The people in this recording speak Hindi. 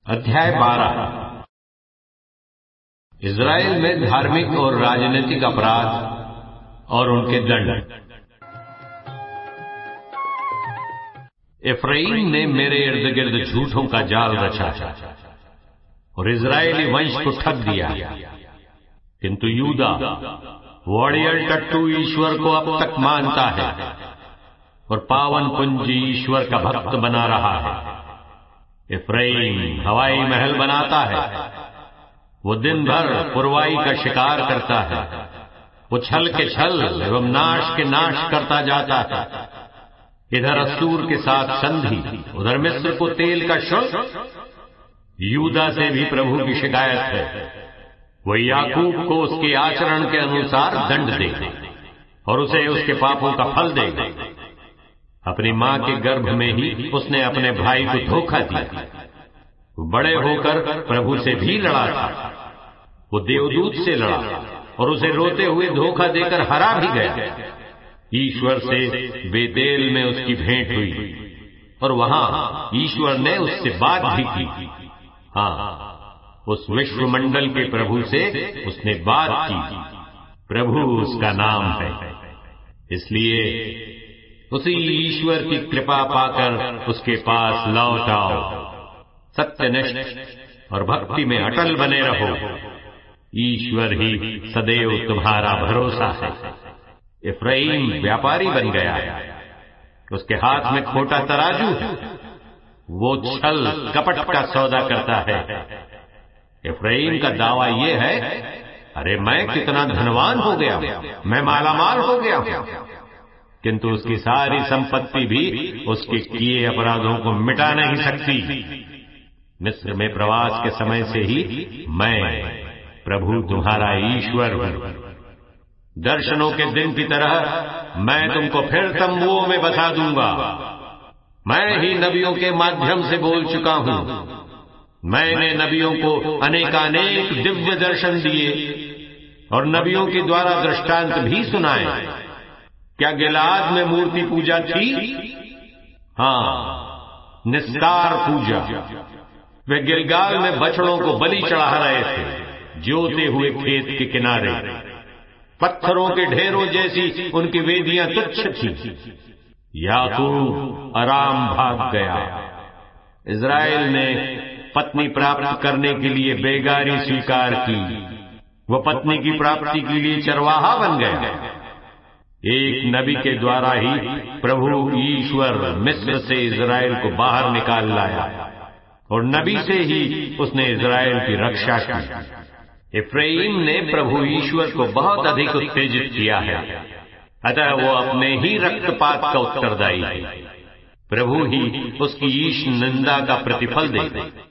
अध्याय 12। इज़राइल में धार्मिक और राजनीतिक अपराध और उनके दंड। एफ्राइम ने मेरे इर्द गिर्द झूठों का जाल रचा और इज़राइली वंश को ठग दिया, किंतु यूदा वो अड़ियल टट्टू ईश्वर को अब तक मानता है और पावन पुंजी ईश्वर का भक्त बना रहा है। एफ्राइम हवाई महल बनाता है, वो दिन भर पुरवाई का शिकार करता है, वो छल के छल एवं नाश के नाश करता जाता है। इधर असूर के साथ संधि, उधर मिस्र को तेल का शुल्क। यूदा से भी प्रभु की शिकायत है, वो याकूब को उसके आचरण के अनुसार दंड देगा और उसे उसके पापों का फल देगा। अपनी मां के गर्भ में ही उसने अपने भाई को धोखा दिया। बड़े होकर प्रभु से भी लड़ा था, वो देवदूत से लड़ा और उसे रोते हुए धोखा देकर हरा भी गया। ईश्वर से बेतेल में उसकी भेंट हुई और वहां ईश्वर ने उससे बात भी की। हाँ, उस विश्वमंडल के प्रभु से उसने बात की। प्रभु उसका नाम है, इसलिए उसी ईश्वर की कृपा पाकर उसके पास लौट आओ। सत्यनिष्ठ और भक्ति में अटल बने रहो, ईश्वर ही सदैव तुम्हारा भरोसा है। एफ्राइम व्यापारी बन गया है, उसके हाथ में खोटा तराजू है, वो छल कपट का सौदा करता है। एफ्राइम का दावा यह है, अरे मैं कितना धनवान हो गया, मैं मालामाल हो गया हूं, किंतु उसकी सारी संपत्ति भी उसके किए अपराधों को मिटा नहीं सकती। मिस्र में प्रवास के समय से ही मैं प्रभु तुम्हारा ईश्वर हूं। दर्शनों के दिन की तरह मैं तुमको फिर तंबुओं में बसा दूंगा। मैं ही नबियों के माध्यम से बोल चुका हूं। मैंने नबियों को अनेकानेक दिव्य दर्शन दिए और नबियों के द्वारा दृष्टांत भी सुनाए। क्या गिलाद में मूर्ति पूजा थी? हाँ, निस्तार पूजा। वे गिलगाल में बछड़ों को बलि चढ़ा रहे थे, जोते हुए खेत के किनारे। पत्थरों के ढेरों जैसी उनकी वेदियां तुच्छ थी। याकूब आराम भाग गया। इज़राइल ने पत्नी प्राप्त करने के लिए बेगारी स्वीकार की। वह पत्नी की प्राप्ति के लिए चरवाहा बन गया। एक नबी के द्वारा ही प्रभु ईश्वर मिस्र से इज़राइल को बाहर निकाल लाया और नबी से ही उसने इज़राइल की रक्षा की। एफ्राइम ने प्रभु ईश्वर को बहुत अधिक उत्तेजित किया है, अतः वो अपने ही रक्तपात का उत्तरदायी है। प्रभु ही उसकी ईश निंदा का प्रतिफल दे।